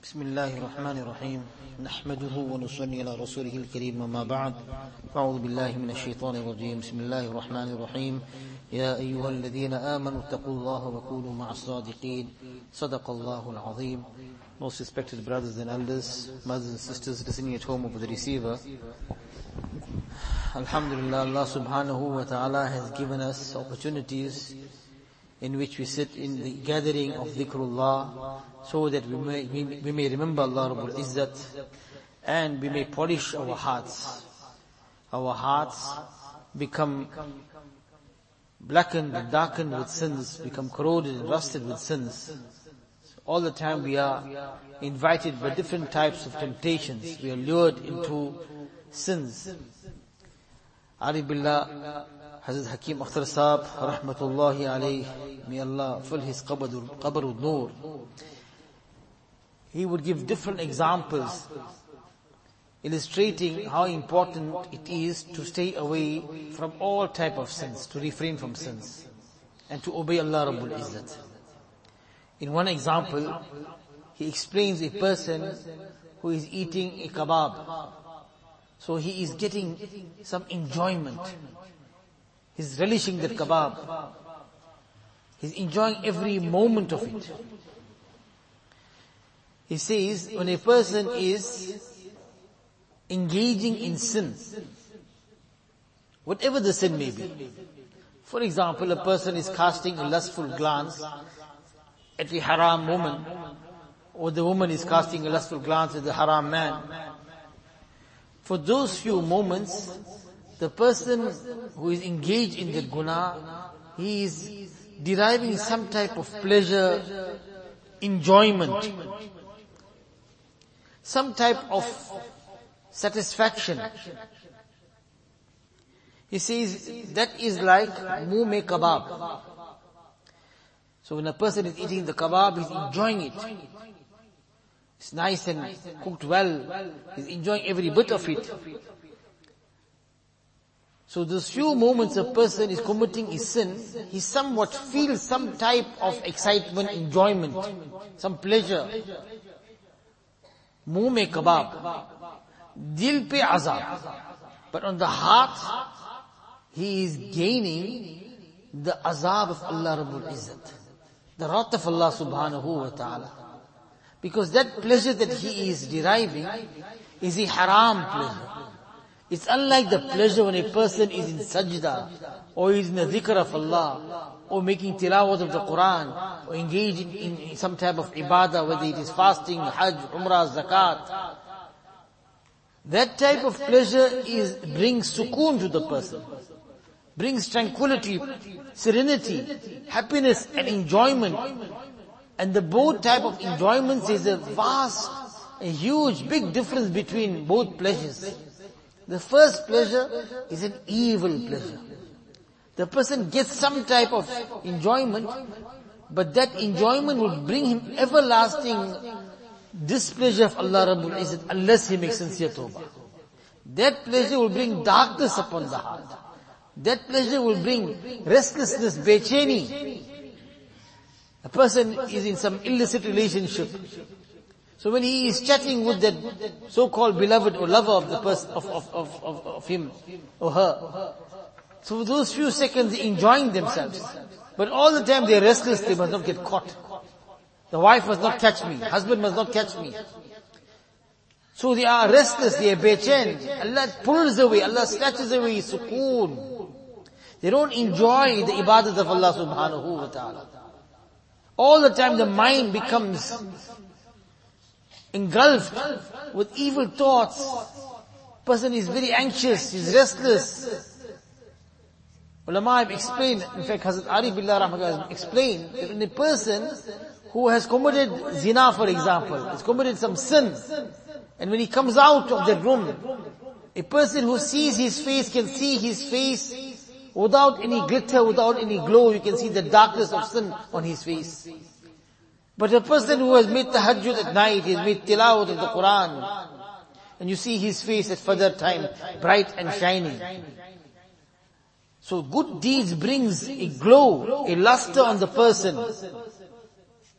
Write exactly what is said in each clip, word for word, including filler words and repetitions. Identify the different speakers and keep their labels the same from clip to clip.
Speaker 1: بسم الله الرحمن الرحيم نحمده ونصلي على رسوله الكريم وما بعد فأعوذ بالله من الشيطان الرجيم بسم الله الرحمن الرحيم يا أيها الذين آمنوا اتقوا الله وكونوا مع الصادقين صدق الله العظيم. Most respected brothers and elders, mothers and sisters listening at home over the receiver, Alhamdulillah, Allah subhanahu wa ta'ala has given us opportunities in which we sit in the gathering of dhikrullah, so that we may, we, we may remember Allah Rabbul Izzat, and we may polish our hearts. Our hearts become blackened and darkened with sins, become corroded and rusted with sins. All the time we are invited by different types of temptations. We are lured into sins. Arif Billah, Hazrat Hakim Akhtar Saab, rahmatullahi alayhi, may Allah fill his qabr with noor. He would give different examples illustrating how important it is to stay away from all type of sins, to refrain from sins, and to obey Allah Rabbul Izzat. In one example, he explains a person who is eating a kebab. So he is getting some enjoyment. He's relishing that kebab. He's enjoying every moment of it. He says, when a person is engaging in sin, whatever the sin may be. For example, a person is casting a lustful glance at a haram woman, or the woman is casting a lustful glance at the haram man. For those few moments, the person who is engaged in that guna, he is deriving some type of pleasure, enjoyment, some type of satisfaction. He says that is like muh mein kebab. So when a person is eating the kebab, he's enjoying it. It's nice and cooked well. He's enjoying every bit of it. So those few moments a person is committing his sin, he somewhat feels some type of excitement, enjoyment, some pleasure. Muh mein kebab, dil pe azab. But on the heart, he is gaining the azab of Allah Rabbul Izzat, the wrath of Allah subhanahu wa ta'ala. Because that pleasure that he is deriving is a haram pleasure. It's unlike the pleasure when a person is in sajda, or is in the dhikr of Allah, or making tilawat of the Quran, or engaged in, in, in some type of ibadah, whether it is fasting, hajj, umrah, zakat. That type of pleasure is brings sukoon to the person, brings tranquility, serenity, happiness and enjoyment. And the both type of enjoyments is a vast, a huge, big difference between both pleasures. The first pleasure is an evil pleasure. The person gets some type of enjoyment, but that enjoyment will bring him everlasting displeasure of Allah Rabbul Izzat unless he makes sincere tawbah. That pleasure will bring darkness upon the heart. That pleasure will bring restlessness, becheni. A person is in some illicit relationship. So when he is chatting with that so-called beloved or lover of the person, of, of, of, of, of him or her, so for those few seconds they're enjoying themselves. But all the time they're restless, they must not get caught. The wife must not catch me, husband must not catch me. So they are restless, they are bechen. Allah pulls away, Allah snatches away sukoon. They don't enjoy the ibadat of Allah subhanahu wa ta'ala. All the time the mind becomes engulfed with evil thoughts. Person is very anxious, he's restless. Ulama have explained, in fact Hazrat Arif Billah Rahmatullah has explained, that when a person who has committed zina, for example, has committed some sin, and when he comes out of that room, a person who sees his face can see his face without any glitter, without any glow. You can see the darkness of sin on his face. But a person who has made tahajjud at night, he has made tilawat of the Quran, and you see his face at fajr time, bright and shining. So good deeds brings a glow, a luster on the person.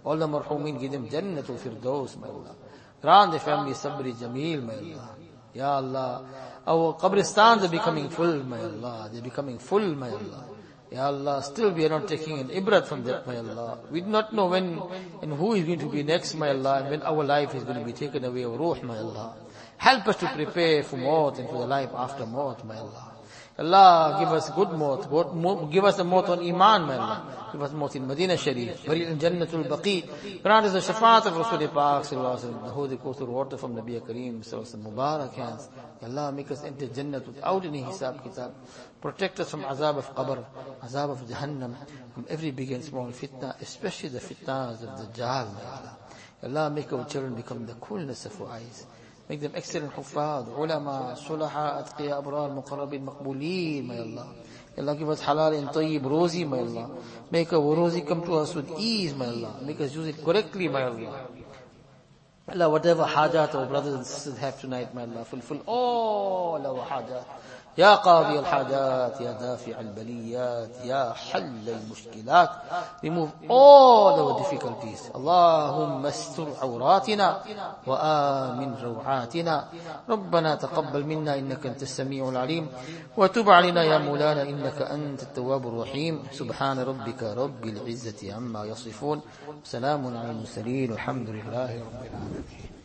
Speaker 1: All the marhumin, give them Jannatul Firdaus, my Allah. Grant the family Sabri Jameel, my Allah. Ya Allah, our qabristans are becoming full, my Allah. They're becoming full, my Allah. Ya Allah, still we are not taking an ibrat from that, my Allah. We do not know when and who is going to be next, my Allah, and when our life is going to be taken away, our ruh, my Allah. Help us to prepare for maut and for the life after maut, my Allah. Allah, give us good maut. Give us a maut on Iman, my Allah. Give us maut in Medina Sharif. Burial in Jannatul Baqi. Grant us the shafaat of Rasul Pak, sallallahu alaihi wasallam. The holy Kauthar water from Nabi Kareem, sallallahu alaihi wasallam. Mubarak hands. Allah, make us enter Jannat without any hisab kitab. Protect us from azab of qabr, azab of Jahannam, from every big and small fitna, especially the fitnas of the Dajjal, my Allah. Allah, make our children become the coolness of our eyes. Make them excellent huffaz, ulama, sulaha, atqiya, abrar, muqarrabin, maqbooleen, my Allah. Allah, give us halal and tayyib, rosy, my Allah. Make our rosy come to us with ease, my Allah. Make us use it correctly, my Allah. Allah, whatever hajat our brothers and sisters have tonight, my Allah, fulfill all our hajat. يا قاضي الحاجات يا دافع البليات يا حل المشكلات. Remove all our difficulties. اللهم استر عوراتنا وآمن روعاتنا. ربنا تقبل منا إنك أنت السميع العليم وتب علينا يا مولانا إنك أنت التواب الرحيم. سبحان ربك رب العزة عما يصفون. سلام على المرسلين والحمد لله رب العالمين.